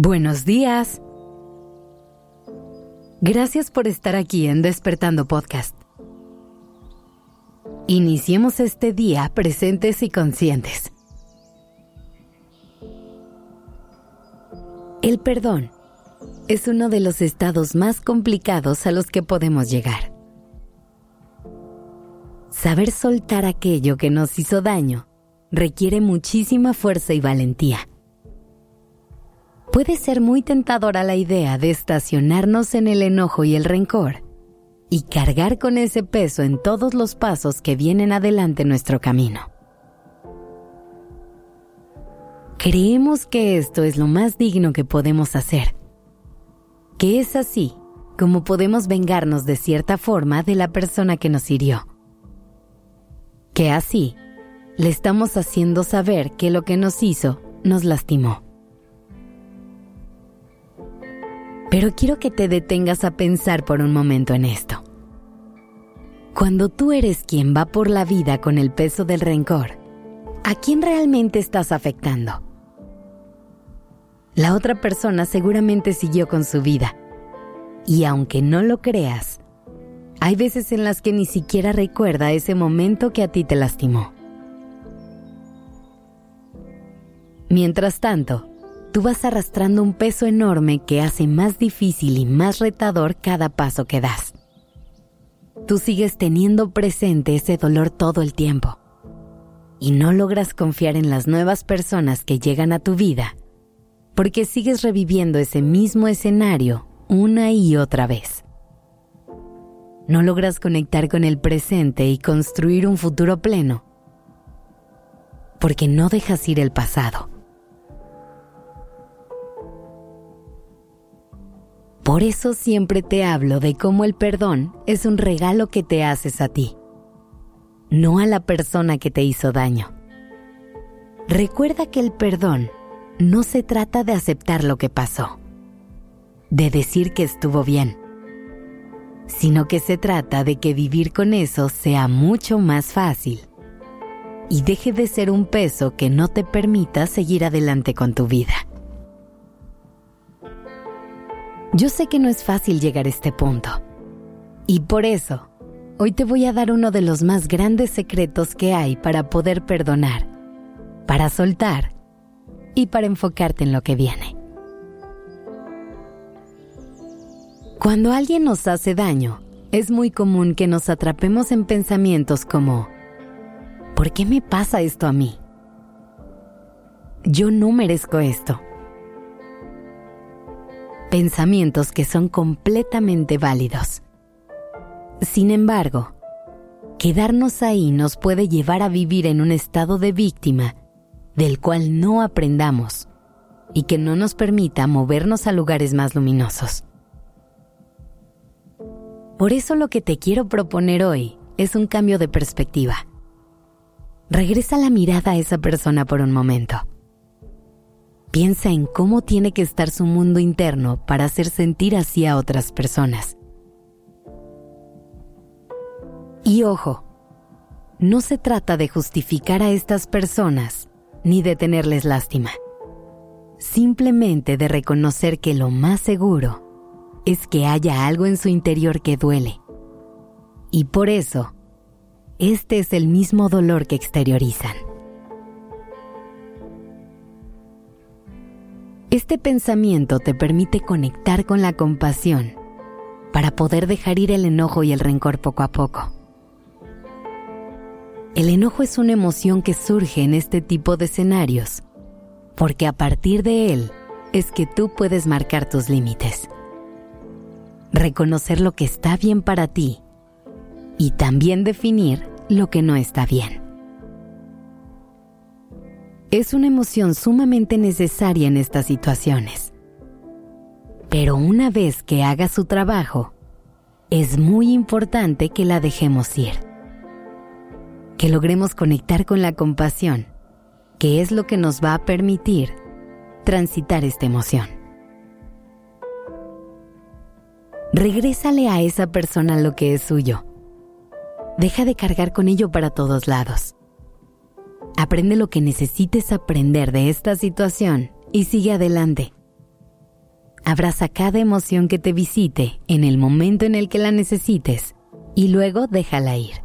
Buenos días. Gracias por estar aquí en Despertando Podcast. Iniciemos este día presentes y conscientes. El perdón es uno de los estados más complicados a los que podemos llegar. Saber soltar aquello que nos hizo daño requiere muchísima fuerza y valentía. Puede ser muy tentadora la idea de estacionarnos en el enojo y el rencor y cargar con ese peso en todos los pasos que vienen adelante en nuestro camino. Creemos que esto es lo más digno que podemos hacer, que es así como podemos vengarnos de cierta forma de la persona que nos hirió, que así le estamos haciendo saber que lo que nos hizo nos lastimó. Pero quiero que te detengas a pensar por un momento en esto. Cuando tú eres quien va por la vida con el peso del rencor, ¿a quién realmente estás afectando? La otra persona seguramente siguió con su vida. Y aunque no lo creas, hay veces en las que ni siquiera recuerda ese momento que a ti te lastimó. Mientras tanto, tú vas arrastrando un peso enorme que hace más difícil y más retador cada paso que das. Tú sigues teniendo presente ese dolor todo el tiempo y no logras confiar en las nuevas personas que llegan a tu vida porque sigues reviviendo ese mismo escenario una y otra vez. No logras conectar con el presente y construir un futuro pleno porque no dejas ir el pasado. Por eso siempre te hablo de cómo el perdón es un regalo que te haces a ti, no a la persona que te hizo daño. Recuerda que el perdón no se trata de aceptar lo que pasó, de decir que estuvo bien, sino que se trata de que vivir con eso sea mucho más fácil y deje de ser un peso que no te permita seguir adelante con tu vida. Yo sé que no es fácil llegar a este punto, y por eso, hoy te voy a dar uno de los más grandes secretos que hay para poder perdonar, para soltar y para enfocarte en lo que viene. Cuando alguien nos hace daño, es muy común que nos atrapemos en pensamientos como: ¿por qué me pasa esto a mí? Yo no merezco esto. Pensamientos que son completamente válidos. Sin embargo, quedarnos ahí nos puede llevar a vivir en un estado de víctima del cual no aprendamos y que no nos permita movernos a lugares más luminosos. Por eso lo que te quiero proponer hoy es un cambio de perspectiva. Regresa la mirada a esa persona por un momento. Piensa en cómo tiene que estar su mundo interno para hacer sentir así a otras personas. Y ojo, no se trata de justificar a estas personas ni de tenerles lástima. Simplemente de reconocer que lo más seguro es que haya algo en su interior que duele. Y por eso, este es el mismo dolor que exteriorizan. Este pensamiento te permite conectar con la compasión para poder dejar ir el enojo y el rencor poco a poco. El enojo es una emoción que surge en este tipo de escenarios, porque a partir de él es que tú puedes marcar tus límites, reconocer lo que está bien para ti y también definir lo que no está bien. Es una emoción sumamente necesaria en estas situaciones. Pero una vez que haga su trabajo, es muy importante que la dejemos ir. Que logremos conectar con la compasión, que es lo que nos va a permitir transitar esta emoción. Regrésale a esa persona lo que es suyo. Deja de cargar con ello para todos lados. Aprende lo que necesites aprender de esta situación y sigue adelante. Abraza cada emoción que te visite en el momento en el que la necesites y luego déjala ir.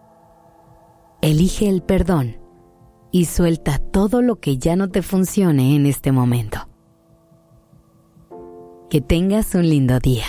Elige el perdón y suelta todo lo que ya no te funcione en este momento. Que tengas un lindo día.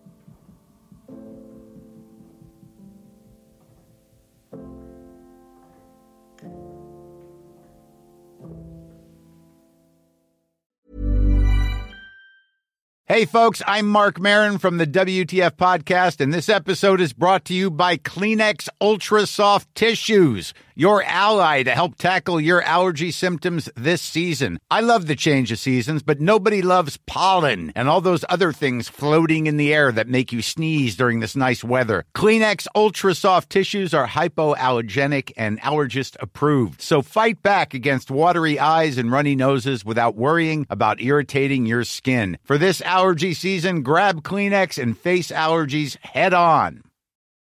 Hey, folks, I'm Mark Maron from the WTF Podcast, and this episode is brought to you by Kleenex Ultra Soft Tissues, your ally to help tackle your allergy symptoms this season. I love the change of seasons, but nobody loves pollen and all those other things floating in the air that make you sneeze during this nice weather. Kleenex Ultra Soft Tissues are hypoallergenic and allergist approved, so fight back against watery eyes and runny noses without worrying about irritating your skin. For this allergy season, grab Kleenex and face allergies head on.